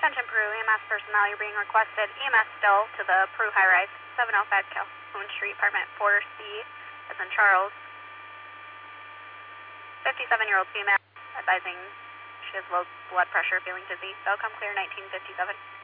Attention Peru, EMS personnel, you're being requested. EMS still to the Peru High Rise, 705 Calhoun Street, apartment 4C, as in Charles. 57-year-old female, advising she has low blood pressure, feeling dizzy. They'll come clear 1957.